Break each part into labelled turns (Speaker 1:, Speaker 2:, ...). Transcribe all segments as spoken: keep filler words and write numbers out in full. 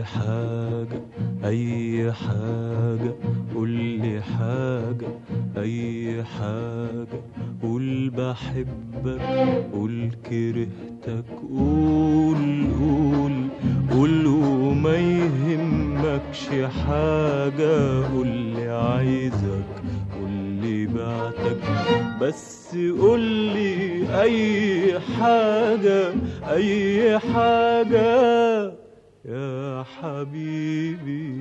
Speaker 1: قولي حاجة أي حاجة، قولي حاجة أي حاجة، قول بحبك قول كرهتك، قول قول قول وما يهمكش حاجة، قولي عايزك قولي بعتك، بس قولي أي حاجة أي حاجة يا حبيبي.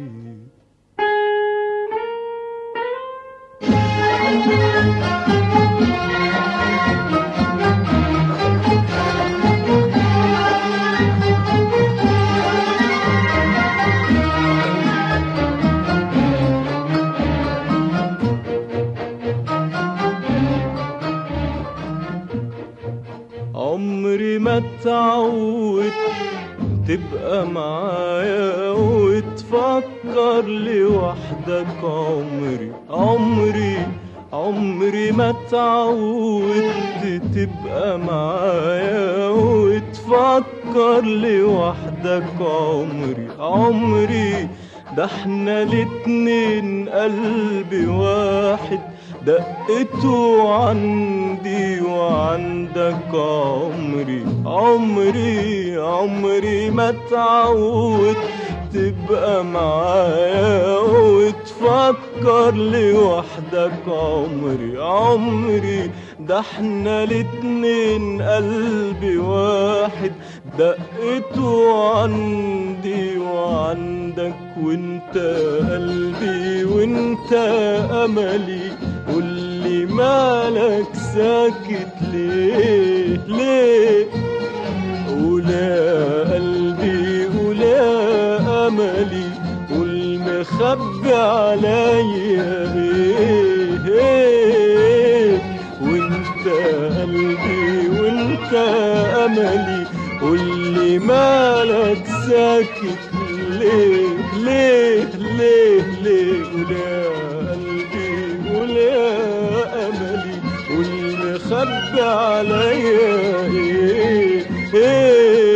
Speaker 1: عمري ما اتعودت تبقى معايا وتفكر لوحدك، عمري عمري عمري ما اتعودت تبقى معايا وتفكر لوحدك، عمري عمري ده احنا الاتنين قلب واحد، دقته عندي وعندك، عمري عمري عمري ما اتعودت تبقى معايا وتفكر لوحدك، عمري عمري ده احنا الاتنين قلب واحد، دقته عندي وعندك، وانت قلبي وانت املي، قولي مالك ساكت ليه ليه، قول يا قلبي قول يا املي، قول مخبي عليا ايه ايه، وانت قلبي وانت املي، قولي مالك ساكت ليه ليه ليه ليه، قول يا قلبي قول يا املي، قول مخبي عليا ايه ايه،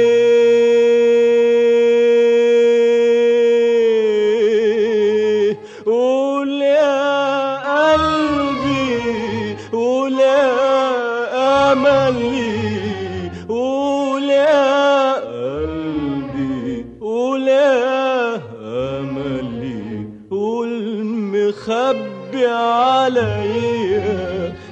Speaker 1: قول يا قلبي قول يا املي، قول يا قلبي قول يا املي، قول مخبي عليا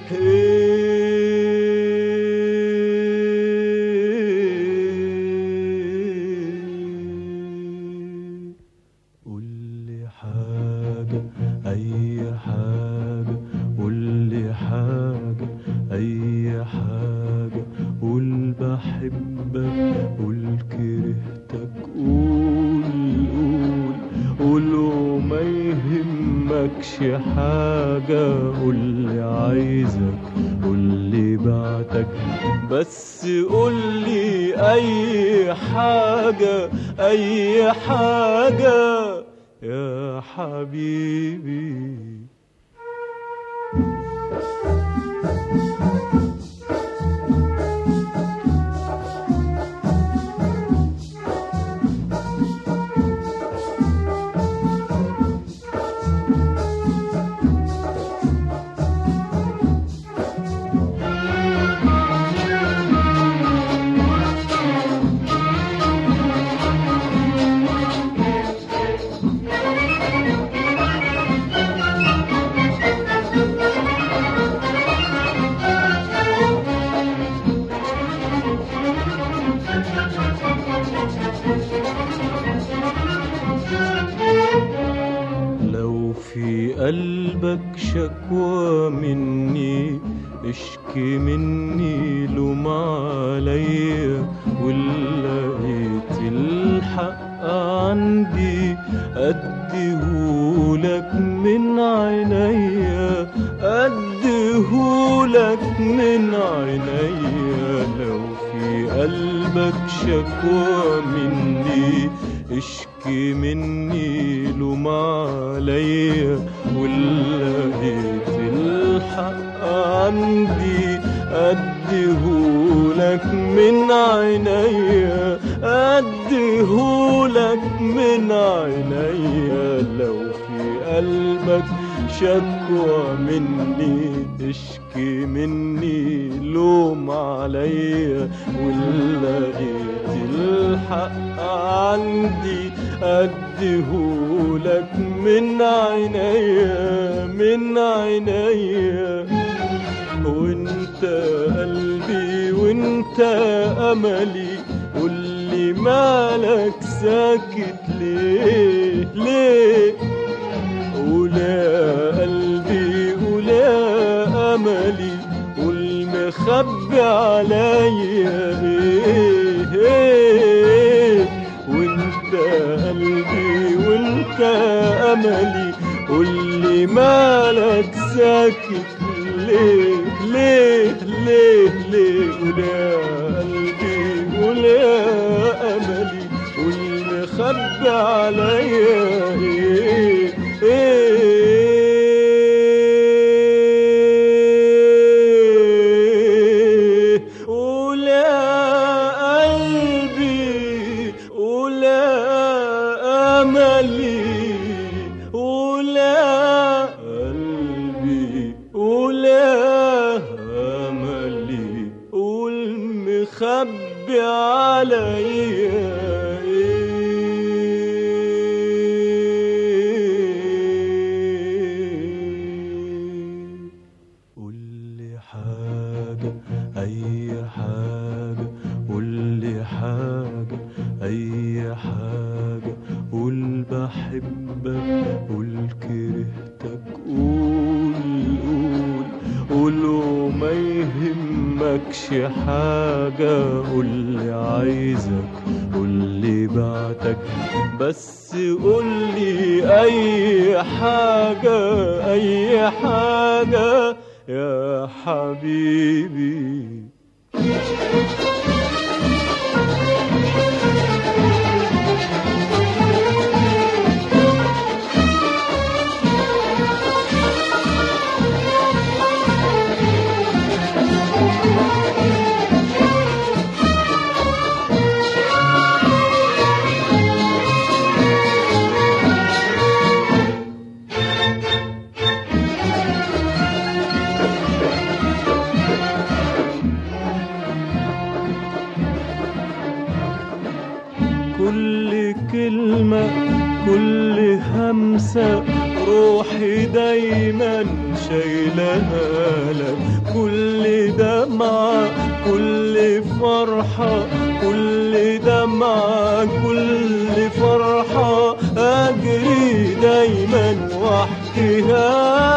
Speaker 1: قولي حاجة أي حاجة، قولي حاجة أي حاجة، قول بحبك قول كرهتك، قول قول قول وما يهمكش حاجة، قولي عايزك قولي بعتك، بس قولي أي حاجة أي حاجة يا حبيبي. لو في قلبك شكوى مني اشكي مني لوم عليا، ولقيت الحق عندي اديهولك من عينيا اديهولك من عينيا. لو في قلبك شكوى مني اشكي مني لوم عليا، ولقيت الحق عندي اديهولك من عينيا اديهولك أديهولك من عينيا، لو في قلبك شكوى مني اشكي مني لوم عليا، ولقيت الحق عندي أديهولك من عينيا من عينيا. وانت قلبي وانت أملي، قولي مالك ساكت ليه ليه؟ ولا قلبي ولا أملي، والمخبي عليا ايه ايه؟ وانت قلبي وانت أملي، قولي مالك ساكت ليه ليه ليه ليه؟ ولا قلبي ولا أملي، والمخبي عليا ايه ايه؟ ولا قلبي ولا أملي، ولا قلبي ولا أملي، والمخبي عليا أي حاجة، قولي حاجة أي حاجة، قول بحبك قول كرهتك، قول قول قول وما يهمكش حاجة، قولي عايزك قولي بعتك، بس قولي أي حاجة أي حاجة يا حبيبي. كل كلمة كل همسة روحي دايما شايلها لك، كل دمعة كل فرحة كل دمعة كل فرحة أجري دايما واحكيها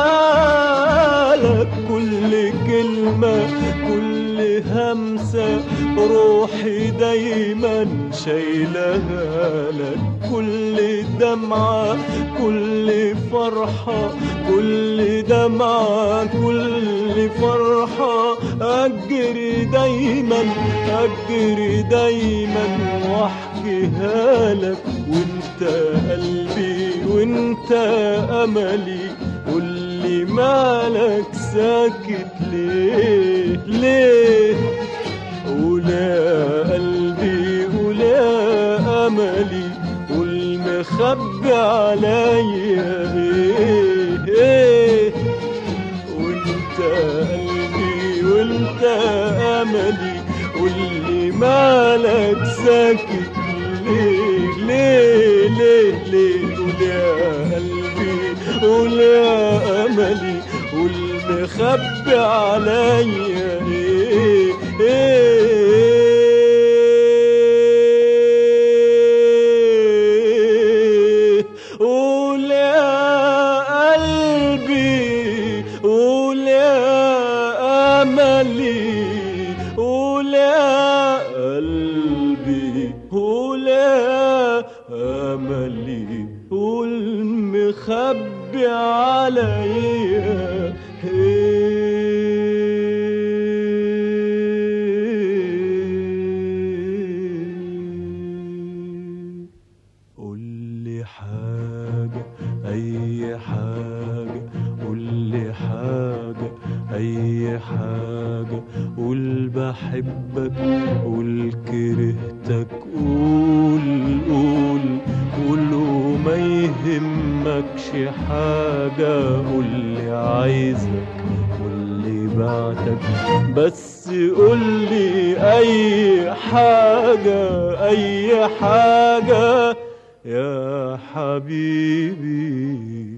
Speaker 1: لك، كل كلمة كل همسة روحي دايما شايلها لك، كل دمعة كل فرحة كل دمعة كل فرحة أجري دايما أجري دايما واحكيها لك. وانت قلبي وانت أملي، قولي مالك ساكت ليه ليه؟ ولا قلبي ولا أملي، والمخبي عليا ايه ايه؟ وانت قلبي وانت أملي، قولي مالك ساكت ليه ليه ليه ليه؟ ولا قلبي ولا أملي، والمخبي عليا ايه ايه؟ ولا قلبي ولا أملي، ولا قلبي ولا أملي، والمخبي عليا قولي حاجة أي حاجة، قولي حاجة أي حاجة، قول بحبك قول كرهتك، قول عندكش حاجة قولي عايزك واللي بعتك، بس قولي أي حاجة أي حاجة يا حبيبي.